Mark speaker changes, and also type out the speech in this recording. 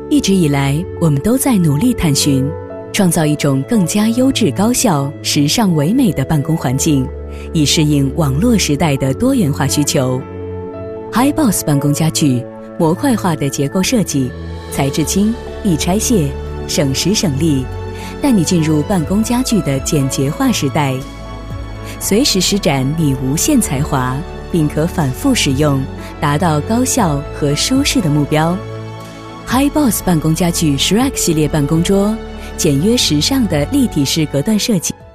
Speaker 1: 一直以来，我们都在努力探寻，创造一种更加优质、高效、时尚、唯美的办公环境，以适应网络时代的多元化需求。HiBoss 办公家具，模块化的结构设计，材质轻，易拆卸，省时省力，带你进入办公家具的简洁化时代，随时施展你无限才华，并可反复使用，达到高效和舒适的目标。HiBoss 办公家具 Shrek 系列办公桌，简约时尚的立体式隔断设计，